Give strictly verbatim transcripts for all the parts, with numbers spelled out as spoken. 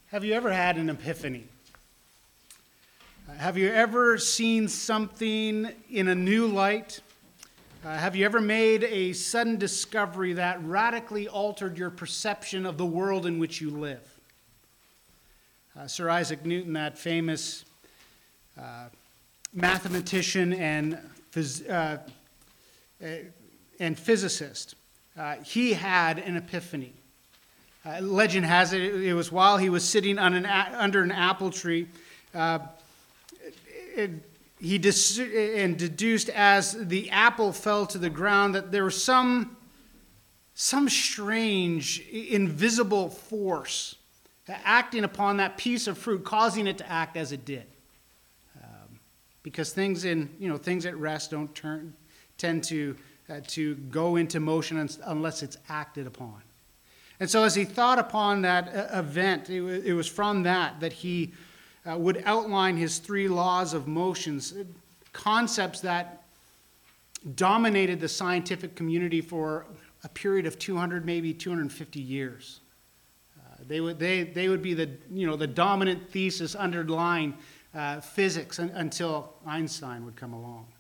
Have you ever had an epiphany? Uh, have you ever seen something in a new light? Uh, have you ever made a sudden discovery that radically altered your perception of the world in which you live? Uh, Sir Isaac Newton, that famous uh, mathematician and, phys- uh, uh, and physicist, uh, he had an epiphany. Uh, legend has it, it was while he was sitting on an a- under an apple tree. Uh, it, he dis- and deduced as the apple fell to the ground that there was some, some strange, invisible force acting upon that piece of fruit, causing it to act as it did. Um, because things in you know things at rest don't turn tend to uh, to go into motion unless it's acted upon. And so as he thought upon that uh, event, it, w- it was from that that he uh, would outline his three laws of motions, concepts that dominated the scientific community for a period of two hundred, maybe two hundred fifty years. Uh, they would they they would be the you know the dominant thesis underlying uh, physics un- until Einstein would come along.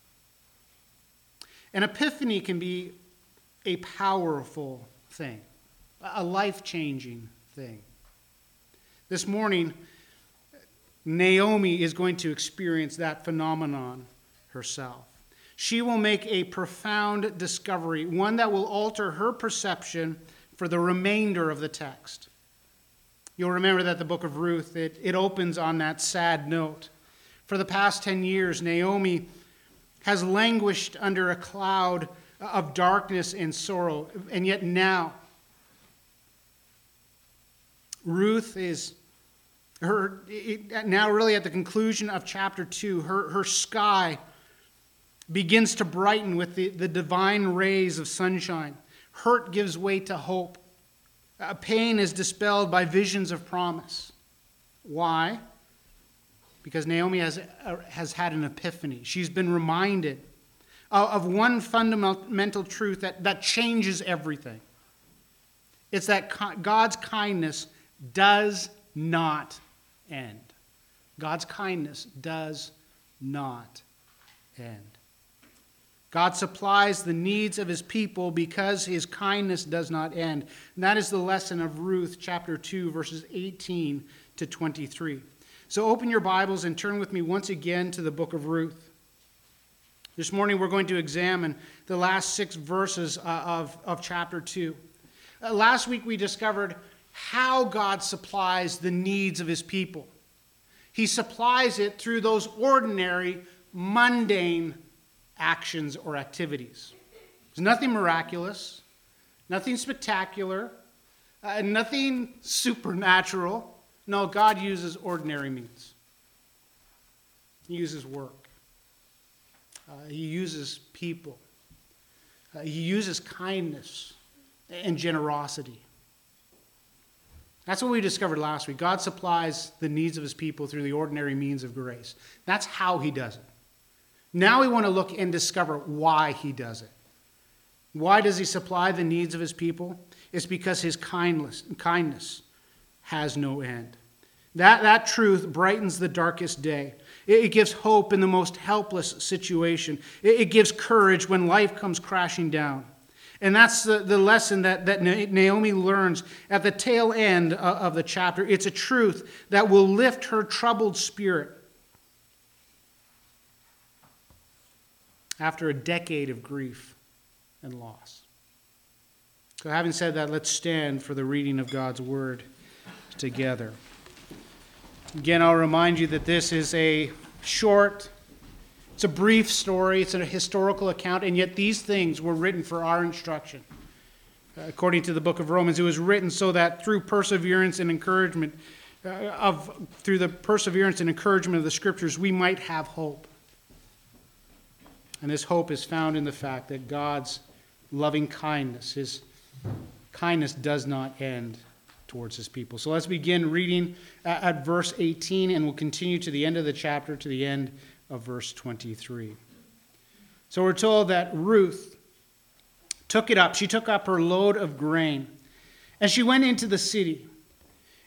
An epiphany can be a powerful thing, a life-changing thing. This morning, Naomi is going to experience that phenomenon herself. She will make a profound discovery, one that will alter her perception for the remainder of the text. You'll remember that the book of Ruth, it, it opens on that sad note. For the past ten years, Naomi has languished under a cloud of darkness and sorrow, and yet now, Ruth is, her it, now really at the conclusion of chapter two, her, her sky begins to brighten with the, the divine rays of sunshine. Hurt gives way to hope. Uh, pain is dispelled by visions of promise. Why? Because Naomi has, uh, has had an epiphany. She's been reminded of, of one fundamental truth that, that changes everything. It's that God's kindness does not end. God's kindness does not end. God supplies the needs of his people because his kindness does not end. And that is the lesson of Ruth chapter two, verses eighteen to twenty-three. So open your Bibles and turn with me once again to the book of Ruth. This morning we're going to examine the last six verses of, of chapter two. Uh, last week we discovered how God supplies the needs of his people. He supplies it through those ordinary, mundane actions or activities. There's nothing miraculous, nothing spectacular, uh, nothing supernatural. No, God uses ordinary means. He uses work. Uh, he uses people. Uh, he uses kindness and generosity. That's what we discovered last week. God supplies the needs of his people through the ordinary means of grace. That's how he does it. Now we want to look and discover why he does it. Why does he supply the needs of his people? It's because his kindness, kindness has no end. That, that truth brightens the darkest day. It, it gives hope in the most helpless situation. It, it gives courage when life comes crashing down. And that's the, the lesson that, that Naomi learns at the tail end of the chapter. It's a truth that will lift her troubled spirit after a decade of grief and loss. So having said that, let's stand for the reading of God's word together. Again, I'll remind you that this is a short, it's a brief story, it's a historical account, and yet these things were written for our instruction. Uh, according to the book of Romans, it was written so that through perseverance and encouragement, uh, of through the perseverance and encouragement of the scriptures, we might have hope. And this hope is found in the fact that God's loving kindness, his kindness does not end towards his people. So let's begin reading at, at verse eighteen, and we'll continue to the end of the chapter, to the end of verse twenty-three. So we're told that Ruth took it up. She took up her load of grain, and she went into the city.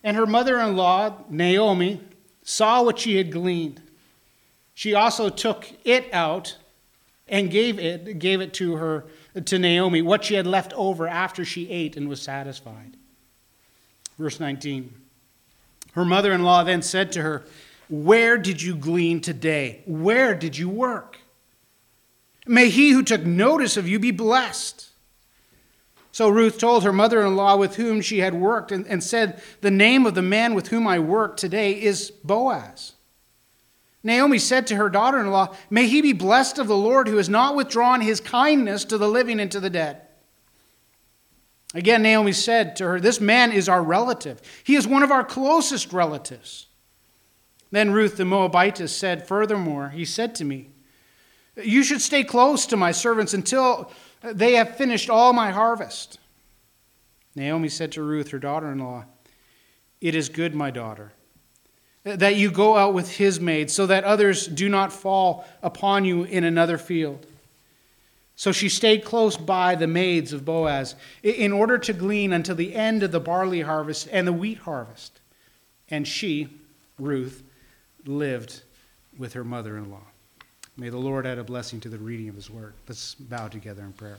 And her mother-in-law, Naomi, saw what she had gleaned. She also took it out and gave it, gave it to her, to Naomi, what she had left over after she ate and was satisfied. Verse nineteen. Her mother-in-law then said to her, "Where did you glean today? Where did you work? May he who took notice of you be blessed." So Ruth told her mother-in-law with whom she had worked and, and said, "The name of the man with whom I work today is Boaz." Naomi said to her daughter-in-law, "May he be blessed of the Lord who has not withdrawn his kindness to the living and to the dead." Again, Naomi said to her, "This man is our relative. He is one of our closest relatives." Then Ruth the Moabitess said, "Furthermore, he said to me, 'You should stay close to my servants until they have finished all my harvest.'" Naomi said to Ruth, her daughter-in-law, "It is good, my daughter, that you go out with his maid, so that others do not fall upon you in another field." So she stayed close by the maids of Boaz in order to glean until the end of the barley harvest and the wheat harvest. And she, Ruth, lived with her mother-in-law. May the Lord add a blessing to the reading of his word. Let's bow together in prayer.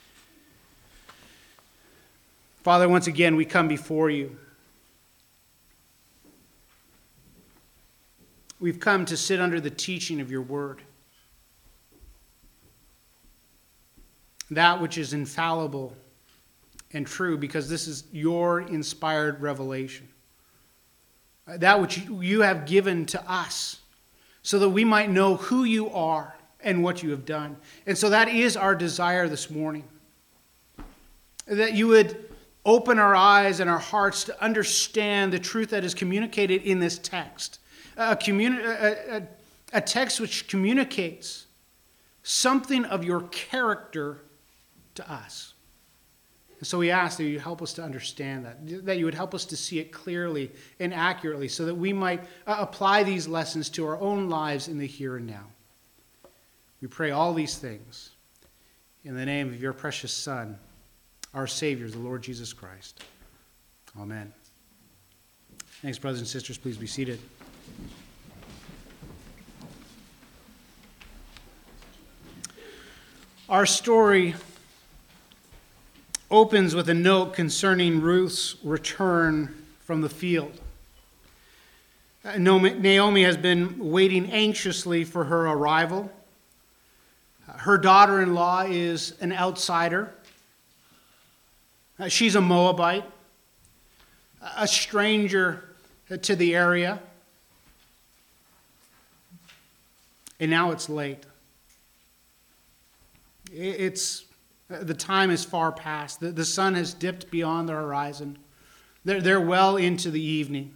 Father, once again, we come before you. We've come to sit under the teaching of your word, that which is infallible and true, because this is your inspired revelation, that which you have given to us so that we might know who you are and what you have done. And so that is our desire this morning, that you would open our eyes and our hearts to understand the truth that is communicated in this text, a, communi- a, a, a text which communicates something of your character to us. And so we ask that you help us to understand that, that you would help us to see it clearly and accurately so that we might uh, apply these lessons to our own lives in the here and now. We pray all these things in the name of your precious Son, our Savior, the Lord Jesus Christ. Amen. Thanks, brothers and sisters. Please be seated. Our story opens with a note concerning Ruth's return from the field. Naomi has been waiting anxiously for her arrival. Her daughter-in-law is an outsider. She's a Moabite, a stranger to the area. And now it's late. It's The time is far past. The, the sun has dipped beyond the horizon. They're, they're well into the evening.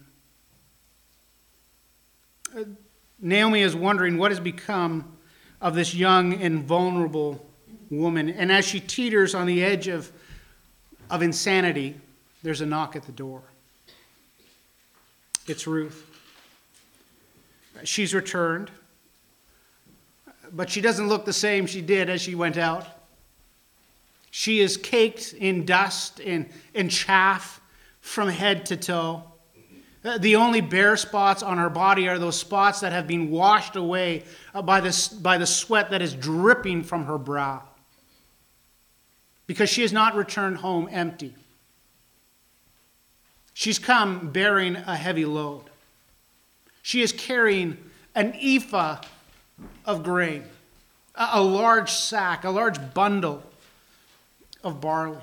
Uh, Naomi is wondering what has become of this young and vulnerable woman. And as she teeters on the edge of, of insanity, there's a knock at the door. It's Ruth. She's returned, but she doesn't look the same she did as she went out. She is caked in dust and, and chaff from head to toe. The only bare spots on her body are those spots that have been washed away by the, by the sweat that is dripping from her brow. Because she has not returned home empty. She's come bearing a heavy load. She is carrying an ephah of grain, a, a large sack, a large bundle of barley.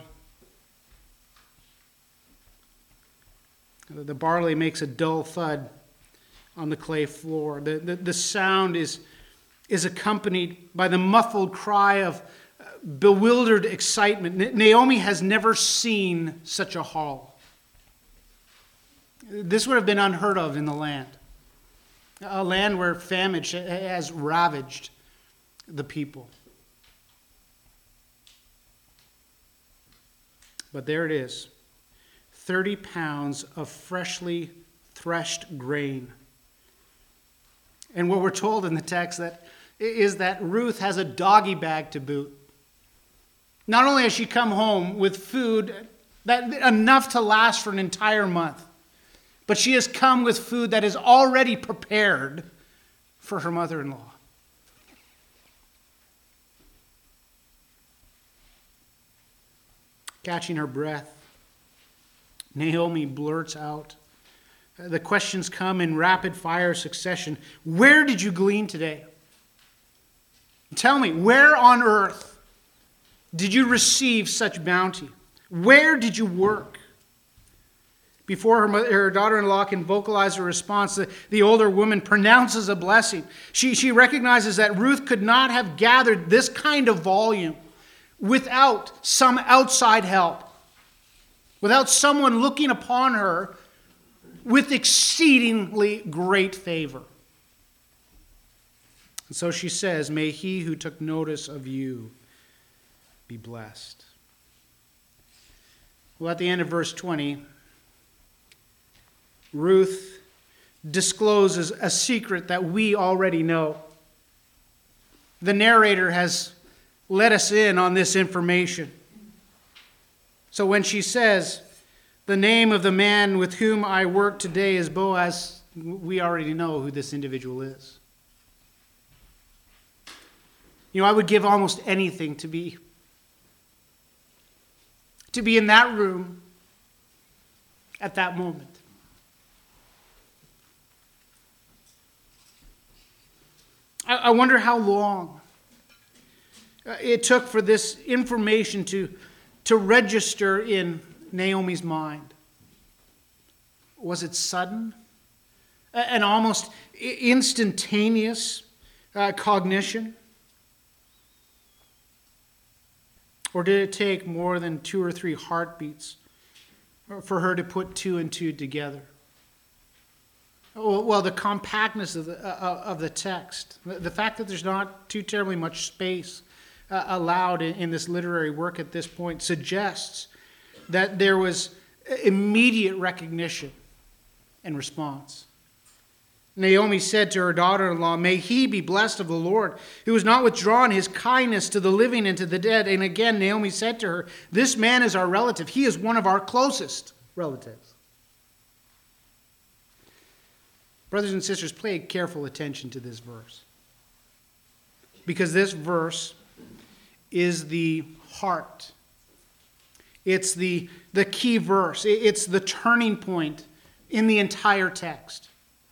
The barley makes a dull thud on the clay floor. The, the, the sound is, is accompanied by the muffled cry of bewildered excitement. Naomi has never seen such a haul. This would have been unheard of in the land, a land where famine has ravaged the people. But there it is, thirty pounds of freshly threshed grain. And what we're told in the text that is that Ruth has a doggy bag to boot. Not only has she come home with food that enough to last for an entire month, but she has come with food that is already prepared for her mother-in-law. Catching her breath, Naomi blurts out. The questions come in rapid fire succession. Where did you glean today? Tell me, where on earth did you receive such bounty? Where did you work? Before her, mother, her daughter-in-law can vocalize her response, the, the older woman pronounces a blessing. She, she recognizes that Ruth could not have gathered this kind of volume without some outside help, without someone looking upon her with exceedingly great favor. And so she says, may he who took notice of you be blessed. Well, at the end of verse twenty, Ruth discloses a secret that we already know. The narrator has let us in on this information. So when she says, the name of the man with whom I work today is Boaz, we already know who this individual is. You know, I would give almost anything to be, to be in that room at that moment. I, I wonder how long it took for this information to, to register in Naomi's mind. Was it sudden? An almost instantaneous uh, cognition? Or did it take more than two or three heartbeats for her to put two and two together? Well, the compactness of the, uh, of the text, the fact that there's not too terribly much space uh, allowed in, in this literary work at this point suggests that there was immediate recognition and response. Naomi said to her daughter-in-law, may he be blessed of the Lord, who has not withdrawn his kindness to the living and to the dead. And again, Naomi said to her, this man is our relative. He is one of our closest relatives. Brothers and sisters, pay careful attention to this verse, because this verse is the heart. It's the, the key verse. It's the turning point in the entire text.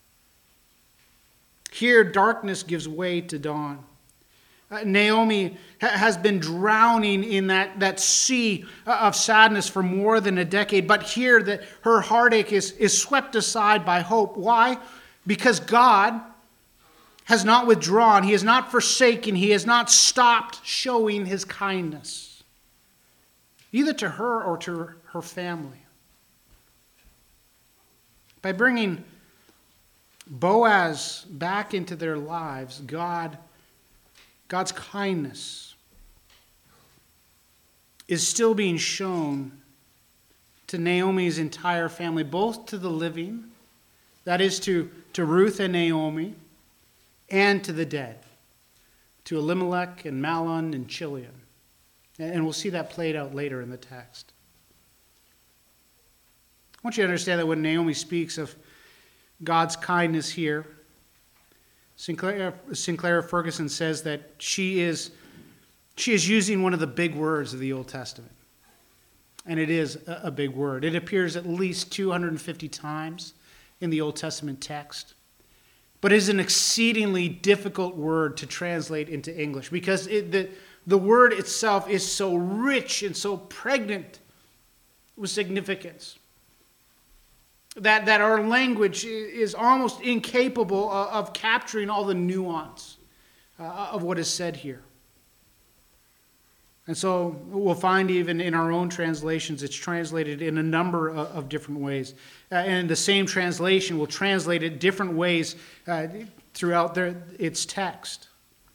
Here, darkness gives way to dawn. Uh, Naomi ha- has been drowning in that, that sea of sadness for more than a decade, but here that her heartache is, is swept aside by hope. Why? Because God has not withdrawn. He has not forsaken. He has not stopped showing his kindness, either to her or to her family. By bringing Boaz back into their lives, God, God's kindness is still being shown to Naomi's entire family, both to the living, that is to, to Ruth and Naomi, and to the dead, to Elimelech and Mahlon and Chilion. And we'll see that played out later in the text. I want you to understand that when Naomi speaks of God's kindness here, Sinclair, Sinclair Ferguson says that she is, she is using one of the big words of the Old Testament. And it is a, a big word. It appears at least two hundred fifty times in the Old Testament text. But it is an exceedingly difficult word to translate into English because it, the, the word itself is so rich and so pregnant with significance that, that our language is almost incapable of, of capturing all the nuance uh, of what is said here. And so we'll find even in our own translations, it's translated in a number of, of different ways. Uh, and the same translation will translate it different ways uh, throughout their, its text.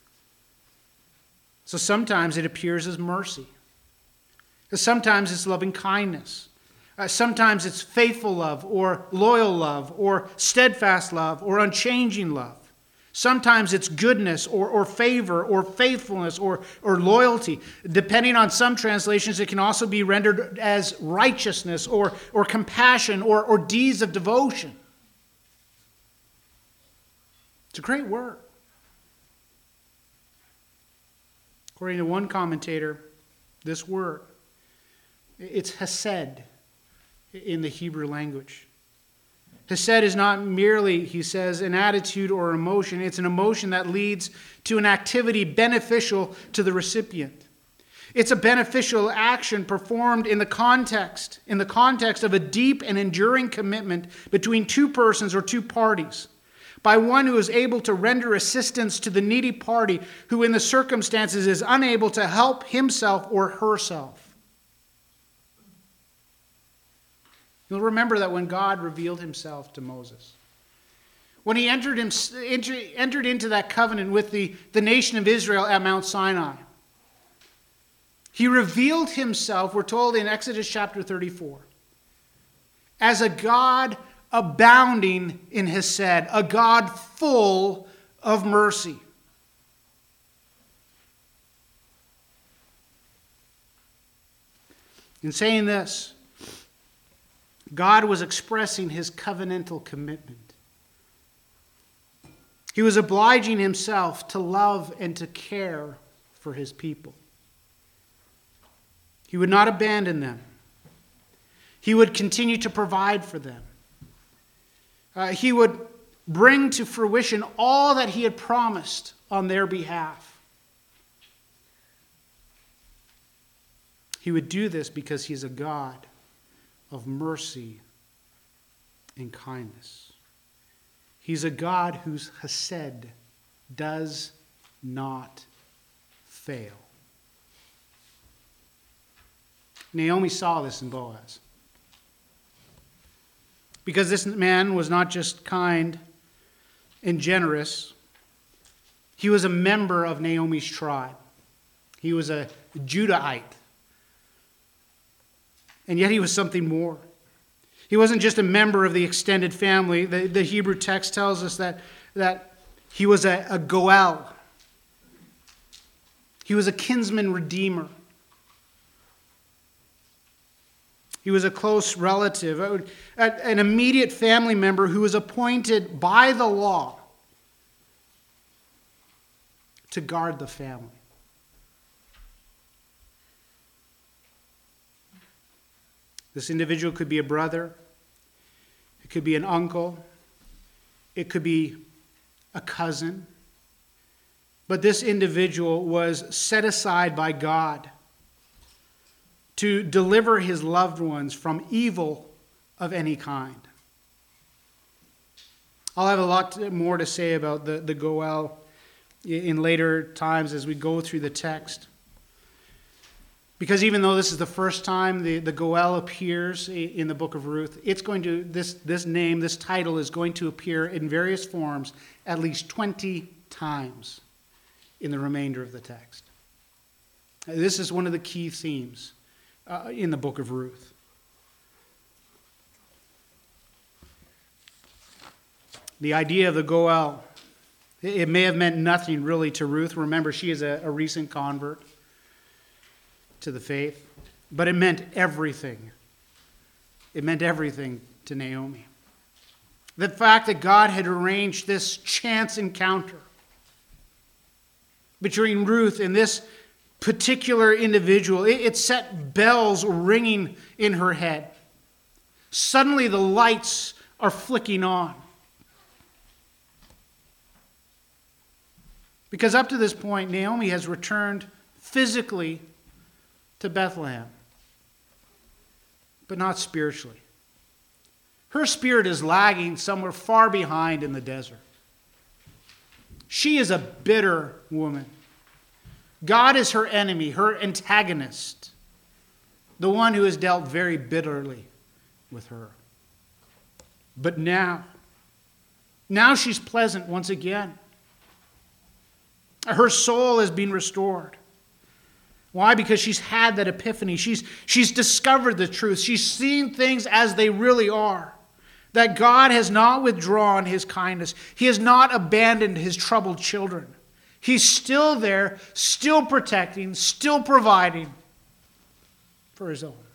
So sometimes it appears as mercy. Sometimes it's loving kindness. Uh, sometimes it's faithful love or loyal love or steadfast love or unchanging love. Sometimes it's goodness or, or favor or faithfulness or, or loyalty. Depending on some translations, it can also be rendered as righteousness or, or compassion or, or deeds of devotion. It's a great word. According to one commentator, this word, it's hesed in the Hebrew language. Hesed is not merely, he says, an attitude or emotion. It's an emotion that leads to an activity beneficial to the recipient. It's a beneficial action performed in the context, in the context of a deep and enduring commitment between two persons or two parties, by one who is able to render assistance to the needy party who in the circumstances is unable to help himself or herself. You'll remember that when God revealed himself to Moses, when he entered, him, entered into that covenant with the, the nation of Israel at Mount Sinai, he revealed himself, we're told in Exodus chapter thirty-four, as a God abounding in hesed, a God full of mercy. In saying this, God was expressing his covenantal commitment. He was obliging himself to love and to care for his people. He would not abandon them. He would continue to provide for them. Uh, he would bring to fruition all that he had promised on their behalf. He would do this because he's a God of mercy and kindness. He's a God whose hesed does not fail. Naomi saw this in Boaz. Because this man was not just kind and generous, he was a member of Naomi's tribe. He was a Judahite. And yet he was something more. He wasn't just a member of the extended family. The, the Hebrew text tells us that, that he was a, a Goel. He was a kinsman redeemer. He was a close relative, an immediate family member who was appointed by the law to guard the family. This individual could be a brother, it could be an uncle, it could be a cousin. But this individual was set aside by God to deliver his loved ones from evil of any kind. I'll have a lot more to say about the, the Goel in later times as we go through the text. Because even though this is the first time the, the Goel appears in the book of Ruth, it's going to, this, this name, this title is going to appear in various forms at least twenty times in the remainder of the text. This is one of the key themes uh, in the book of Ruth. The idea of the Goel, it may have meant nothing really to Ruth. Remember, she is a, a recent convert to the faith, but it meant everything. It meant everything to Naomi. The fact that God had arranged this chance encounter between Ruth and this particular individual, it, it set bells ringing in her head. Suddenly the lights are flicking on. Because up to this point, Naomi has returned physically to Bethlehem, but not spiritually. Her spirit is lagging somewhere far behind in the desert. She is a bitter woman. God is her enemy, her antagonist, the one who has dealt very bitterly with her. But now, now she's pleasant once again. Her soul has been restored. Why? Because she's had that epiphany. She's, she's discovered the truth. She's seen things as they really are. That God has not withdrawn his kindness. He has not abandoned his troubled children. He's still there, still protecting, still providing for his own.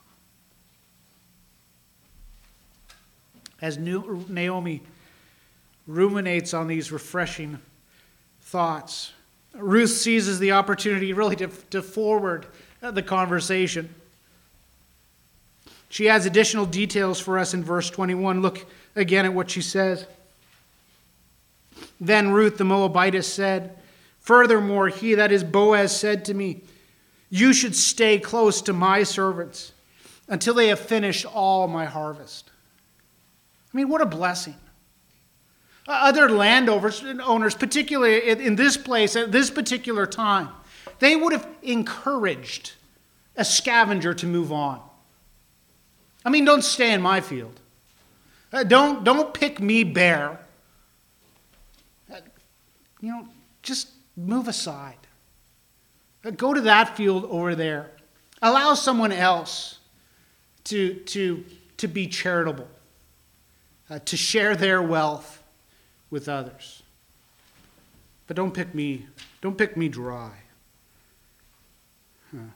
As Naomi ruminates on these refreshing thoughts, Ruth seizes the opportunity really to, to forward the conversation. She adds additional details for us in verse twenty-one. Look again at what she says. Then Ruth the Moabitess said, "Furthermore, he, that is Boaz, said to me, 'You should stay close to my servants until they have finished all my harvest.'" I mean, what a blessing. Other landowners, owners, particularly in this place at this particular time, they would have encouraged a scavenger to move on. I mean, don't stay in my field. Uh, don't, don't pick me bare. Uh, you know, just move aside. Uh, go to that field over there. Allow someone else to, to, to be charitable, uh, to share their wealth with others. But don't pick me, don't pick me dry. Huh.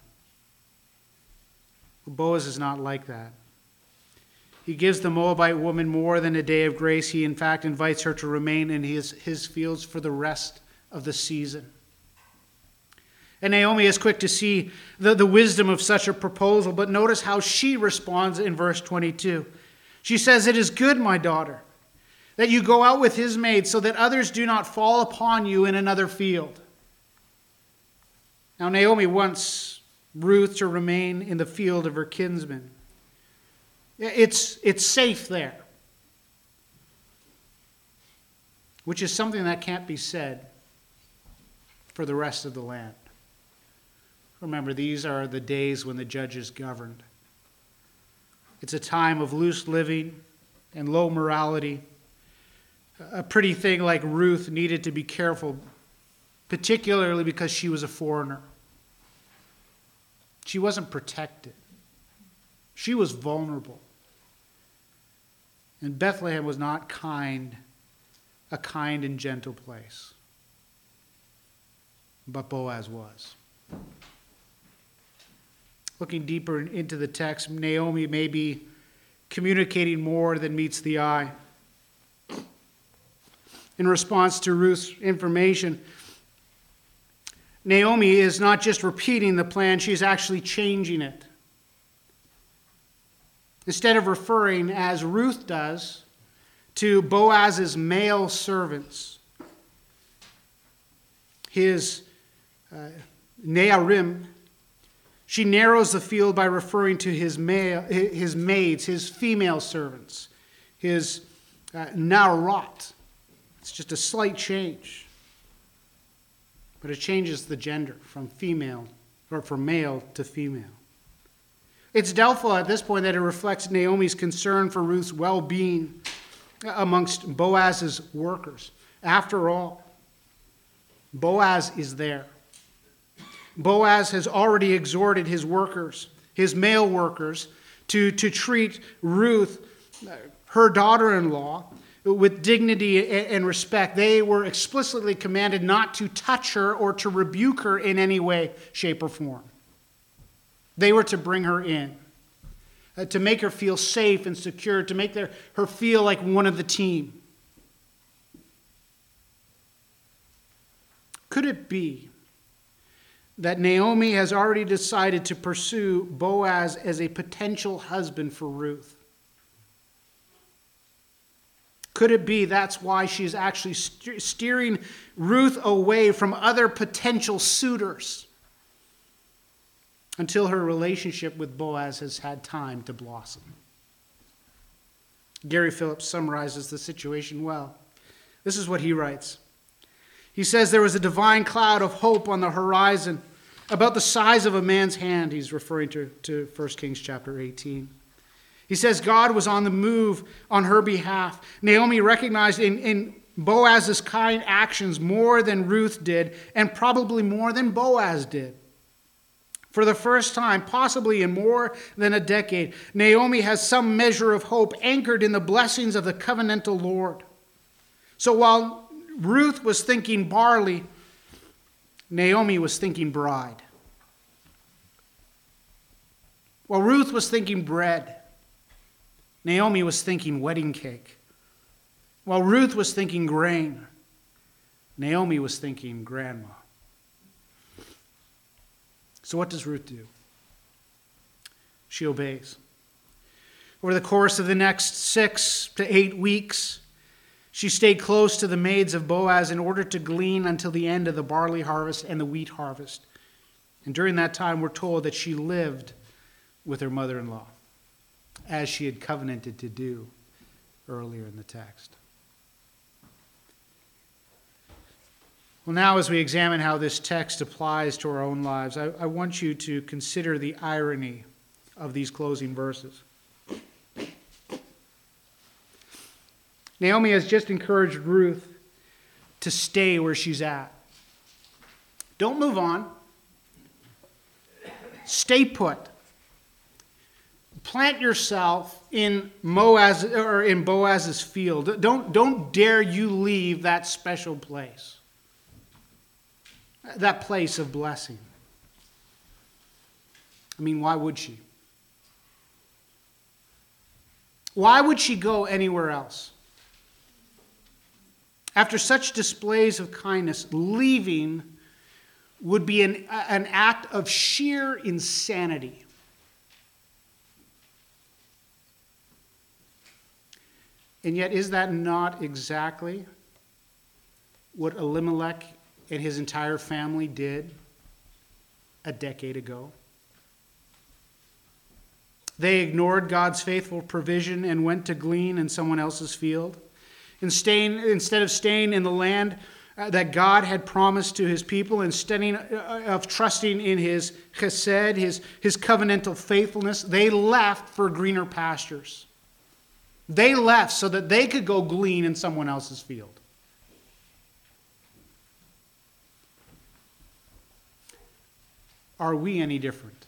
Well, Boaz is not like that. He gives the Moabite woman more than a day of grace. He, in fact, invites her to remain in his, his fields for the rest of the season. And Naomi is quick to see the, the wisdom of such a proposal, but notice how she responds in verse twenty-two. She says, "It is good, my daughter, that you go out with his maid, so that others do not fall upon you in another field." Now Naomi wants Ruth to remain in the field of her kinsman. It's, it's safe there, which is something that can't be said for the rest of the land. Remember, these are the days when the judges governed. It's a time of loose living and low morality. A pretty thing like Ruth needed to be careful, particularly because she was a foreigner. She wasn't protected. She was vulnerable. And Bethlehem was not kind, a kind and gentle place. But Boaz was. Looking deeper into the text, Naomi may be communicating more than meets the eye. In response to Ruth's information, Naomi is not just repeating the plan, she's actually changing it. Instead of referring, as Ruth does, to Boaz's male servants, his uh, Nearim, she narrows the field by referring to his male, his maids, his female servants, his uh, Naarot. It's just a slight change, but it changes the gender from female, or from male to female. It's doubtful at this point that it reflects Naomi's concern for Ruth's well-being amongst Boaz's workers. After all, Boaz is there. Boaz has already exhorted his workers, his male workers, to, to treat Ruth, her daughter-in-law, with dignity and respect. They were explicitly commanded not to touch her or to rebuke her in any way, shape, or form. They were to bring her in, uh, to make her feel safe and secure, to make their, her feel like one of the team. Could it be that Naomi has already decided to pursue Boaz as a potential husband for Ruth? Could it be that's why she's actually steering Ruth away from other potential suitors until her relationship with Boaz has had time to blossom? Gary Phillips summarizes the situation well. This is what he writes. He says, "There was a divine cloud of hope on the horizon about the size of a man's hand." He's referring to, to First Kings chapter eighteen. He says God was on the move on her behalf. Naomi recognized in, in Boaz's kind actions more than Ruth did, and probably more than Boaz did. For the first time, possibly in more than a decade, Naomi has some measure of hope anchored in the blessings of the covenantal Lord. So while Ruth was thinking barley, Naomi was thinking bride. While Ruth was thinking bread, Naomi was thinking wedding cake. While Ruth was thinking grain, Naomi was thinking grandma. So what does Ruth do? She obeys. Over the course of the next six to eight weeks, she stayed close to the maids of Boaz in order to glean until the end of the barley harvest and the wheat harvest. And during that time, we're told that she lived with her mother-in-law, as she had covenanted to do earlier in the text. Well, now as we examine how this text applies to our own lives, I, I want you to consider the irony of these closing verses. Naomi has just encouraged Ruth to stay where she's at. Don't move on. Stay put. Plant yourself in Boaz or in Boaz's field. Don't, don't dare you leave that special place. That place of blessing. I mean, why would she? Why would she go anywhere else? After such displays of kindness, leaving would be an, an act of sheer insanity. And yet, is that not exactly what Elimelech and his entire family did a decade ago? They ignored God's faithful provision and went to glean in someone else's field. Instead of staying in the land that God had promised to his people, instead of trusting in his chesed, his, his covenantal faithfulness, they left for greener pastures. They left so that they could go glean in someone else's field. Are we any different?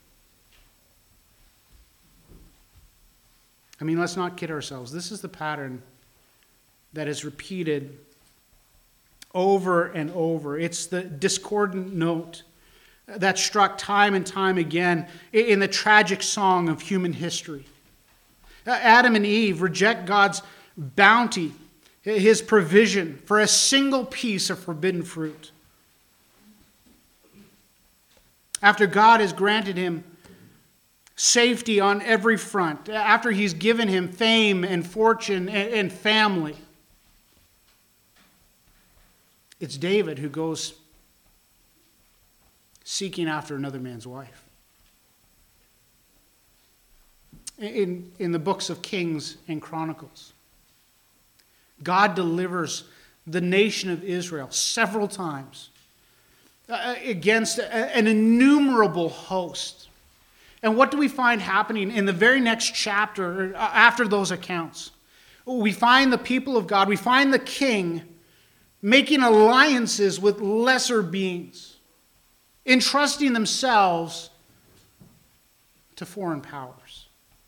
I mean, let's not kid ourselves. This is the pattern that is repeated over and over. It's the discordant note that struck time and time again in the tragic song of human history. Adam and Eve reject God's bounty, his provision for a single piece of forbidden fruit. After God has granted him safety on every front, after he's given him fame and fortune and family, it's David who goes seeking after another man's wife. In, in the books of Kings and Chronicles, God delivers the nation of Israel several times uh, against a, an innumerable host. And what do we find happening in the very next chapter after those accounts? We find the people of God, we find the king making alliances with lesser beings, entrusting themselves to foreign powers.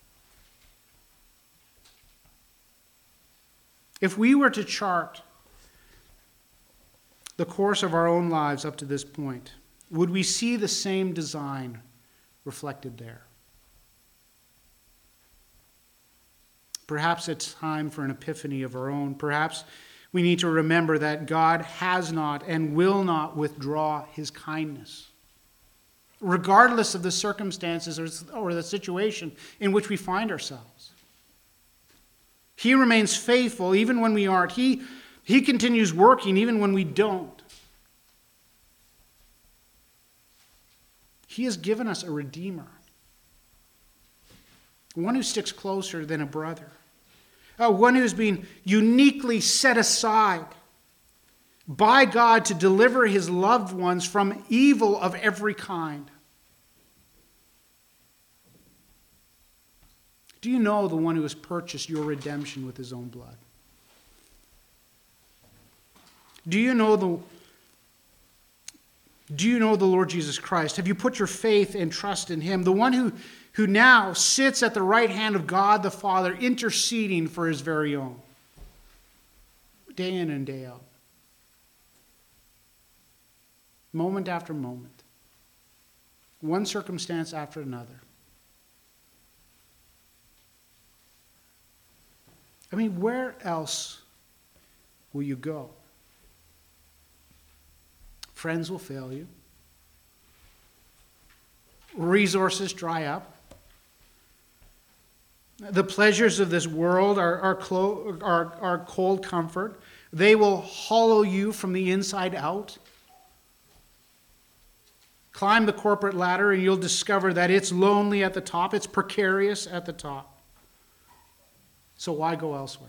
If we were to chart the course of our own lives up to this point, would we see the same design reflected there? Perhaps it's time for an epiphany of our own. Perhaps we need to remember that God has not and will not withdraw his kindness, regardless of the circumstances or the situation in which we find ourselves. He remains faithful even when we aren't. He, he continues working even when we don't. He has given us a Redeemer, one who sticks closer than a brother, uh, one who has been uniquely set aside by God to deliver his loved ones from evil of every kind. Do you know the one who has purchased your redemption with his own blood? Do you know the, Do you know the Lord Jesus Christ? Have you put your faith and trust in him, the one who, who now sits at the right hand of God the Father, interceding for his very own, day in and day out, moment after moment, one circumstance after another? I mean, where else will you go? Friends will fail you. Resources dry up. The pleasures of this world are, are, clo- are, are cold comfort. They will hollow you from the inside out. Climb the corporate ladder and you'll discover that it's lonely at the top. It's precarious at the top. So why go elsewhere?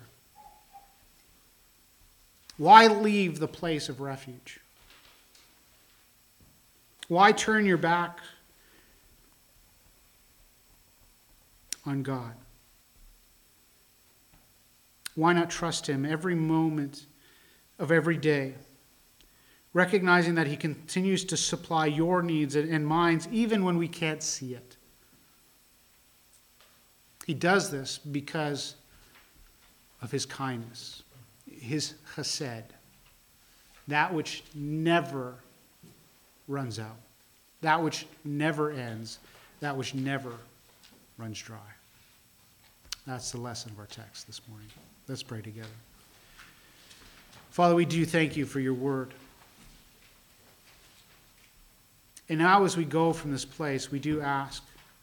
Why leave the place of refuge? Why turn your back on God? Why not trust him every moment of every day, recognizing that he continues to supply your needs and mine even when we can't see it? He does this because of his kindness, his chesed, that which never runs out, that which never ends, that which never runs dry. That's the lesson of our text this morning. Let's pray together. Father, we do thank you for your word. And now as we go from this place, we do ask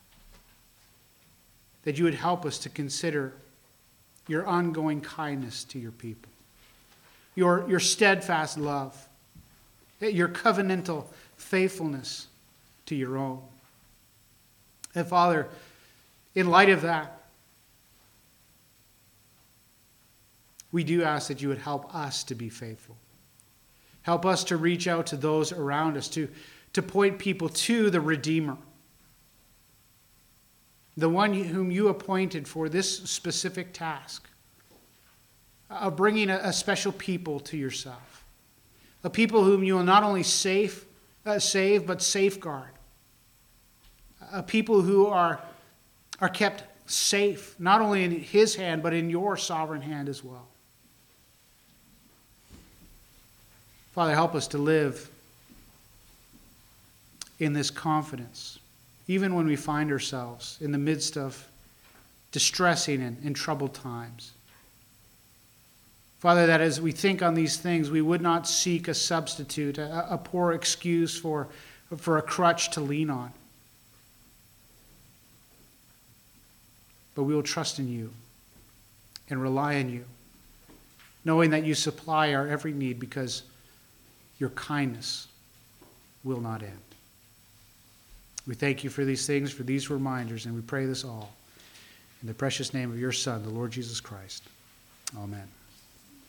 that you would help us to consider your ongoing kindness to your people, your, your steadfast love, your covenantal faithfulness to your own. And Father, in light of that, we do ask that you would help us to be faithful. Help us to reach out to those around us, to, to point people to the Redeemer, the one whom you appointed for this specific task of bringing a, a special people to yourself, a people whom you will not only save, uh, save but safeguard, a people who are, are kept safe, not only in his hand, but in your sovereign hand as well. Father, help us to live in this confidence, even when we find ourselves in the midst of distressing and, and troubled times. Father, that as we think on these things, we would not seek a substitute, a, a poor excuse for, for a crutch to lean on. But we will trust in you and rely on you, knowing that you supply our every need because your kindness will not end. We thank you for these things, for these reminders, and we pray this all in the precious name of your Son, the Lord Jesus Christ. Amen.